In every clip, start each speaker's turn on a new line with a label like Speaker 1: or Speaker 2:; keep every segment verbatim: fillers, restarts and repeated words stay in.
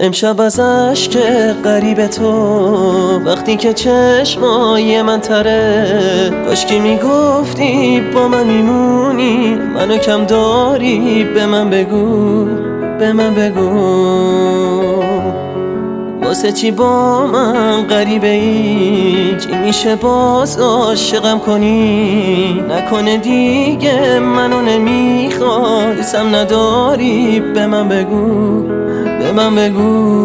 Speaker 1: امشب از عشق غریب تو وقتی که چشمای من تره، کاشکی میگفتی با من میمونی، منو کم داری به من بگو، به من بگو واسه چی با من غریبه ای؟ چی میشه باز عاشقم کنی؟ نکنه دیگه منو نمیخوای، دوستم نداری به من بگو، به من بگو.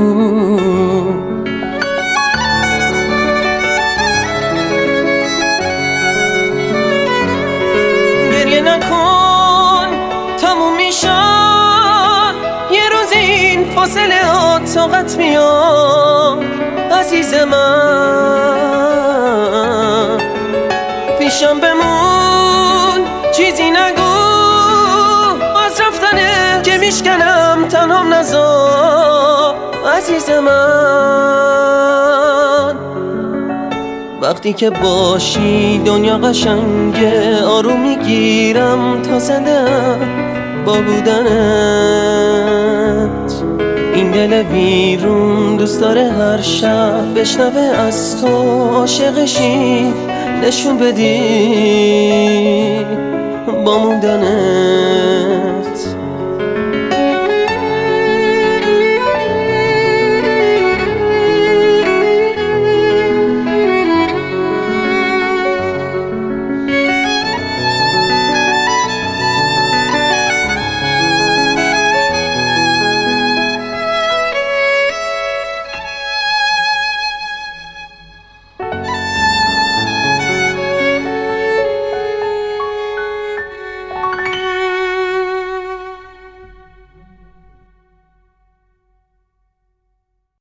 Speaker 1: گریه نکن تموم میشن یه روز این فاصله ها، طاقت میاد عزیز من، پیشم بمون چیزی نگو، از رفتنه که میشکنم تنهام نذار عزیز من. وقتی که باشی دنیا قشنگه، آروم میگیرم تا زنده‌ام با بودنت. این دل ویرون دوست داره هر شب بشنوه از تو عاشقشی، نشون بدی با موندنت.